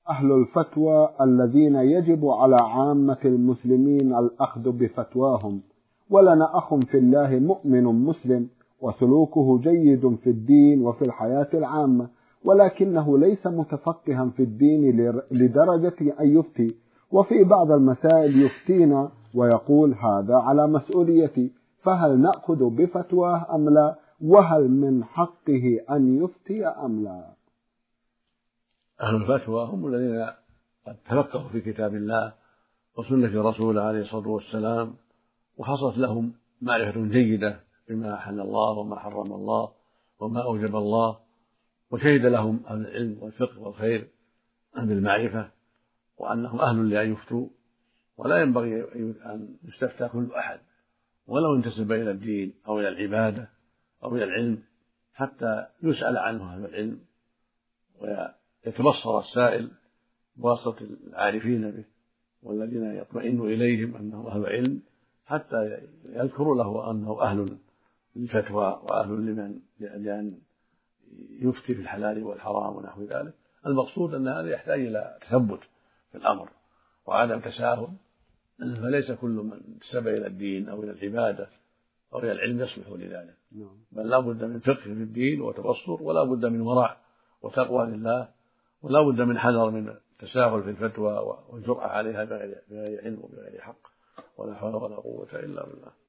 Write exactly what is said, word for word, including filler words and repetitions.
أهل الفتوى الذين يجب على عامة المسلمين الأخذ بفتواهم. ولنا أخ في الله مؤمن مسلم وسلوكه جيد في الدين وفي الحياة العامة، ولكنه ليس متفقها في الدين لدرجة أن يفتي، وفي بعض المسائل يفتينا ويقول هذا على مسؤوليتي، فهل نأخذ بفتواه أم لا؟ وهل من حقه أن يفتي أم لا؟ أهل الفتوى هم الذين قد تفقهوا في كتاب الله وسنة رسوله عليه الصلاة والسلام، وحصلت لهم معرفة جيدة بما أحل الله وما حرم الله وما أوجب الله، وشهد لهم أهل العلم والفقه والخير بالمعرفة وأنهم أهل لأن يفتوا. ولا ينبغي أن يستفتى كل أحد ولو انتسب إلى الدين أو إلى العبادة أو إلى العلم حتى يسأل عنه أهل العلم ويتبصر السائل بواسطة العارفين به والذين يطمئن إليهم أنه أهل علم، حتى يذكروا له أنه أهل للفتوى وأهل لمن لأن يفتي في الحلال والحرام ونحو ذلك. المقصود أن هذا يحتاج إلى تثبت في الأمر وعدم تساهل، فليس كل من انتسب إلى الدين أو إلى العبادة أو إلى العلم يصلح لذلك، بل لا بد من فقه في الدين وتبصر، ولا بد من ورع وتقوى لله، ولا بد من حذر من التساهل في الفتوى والجرأة عليها بغير علم وبغير حق، ولا حول ولا قوة إلا بالله.